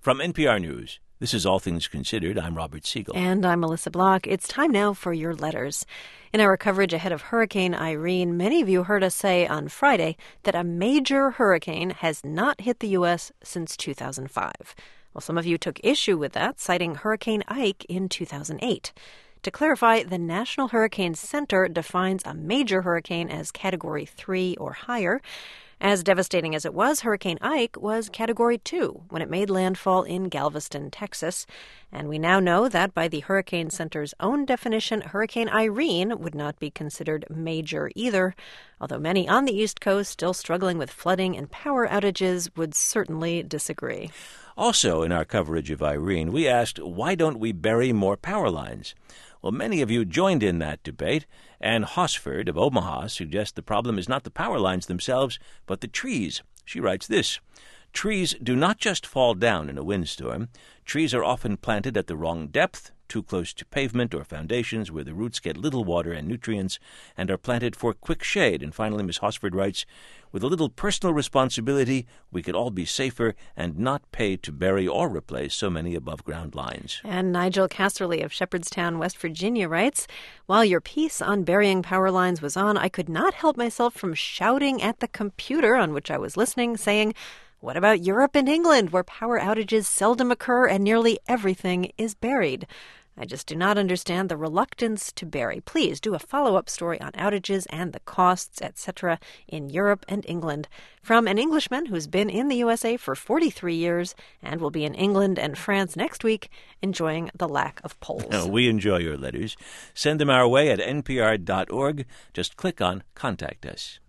From NPR News, this is All Things Considered. I'm Robert Siegel. And I'm Melissa Block. It's time now for your letters. In our coverage ahead of Hurricane Irene, many of you heard us say on Friday that a major hurricane has not hit the U.S. since 2005. Well, some of you took issue with that, citing Hurricane Ike in 2008. To clarify, the National Hurricane Center defines a major hurricane as Category 3 or higher. As devastating as it was, Hurricane Ike was Category 2 when it made landfall in Galveston, Texas. And we now know that by the Hurricane Center's own definition, Hurricane Irene would not be considered major either, although many on the East Coast still struggling with flooding and power outages would certainly disagree. Also, in our coverage of Irene, we asked, why don't we bury more power lines? Well, many of you joined in that debate. Ann Hosford of Omaha suggests the problem is not the power lines themselves, but the trees. She writes this: trees do not just fall down in a windstorm. Trees are often planted at the wrong depth, too close to pavement or foundations where the roots get little water and nutrients, and are planted for quick shade. And finally, Ms. Hosford writes, with a little personal responsibility, we could all be safer and not pay to bury or replace so many above-ground lines. And Nigel Casterly of Shepherdstown, West Virginia writes, while your piece on burying power lines was on, I could not help myself from shouting at the computer on which I was listening, saying, what about Europe and England, where power outages seldom occur and nearly everything is buried? I just do not understand the reluctance to bury. Please do a follow-up story on outages and the costs, etc. in Europe and England. From an Englishman who's been in the USA for 43 years and will be in England and France next week, enjoying the lack of polls. We enjoy your letters. Send them our way at npr.org. Just click on Contact Us.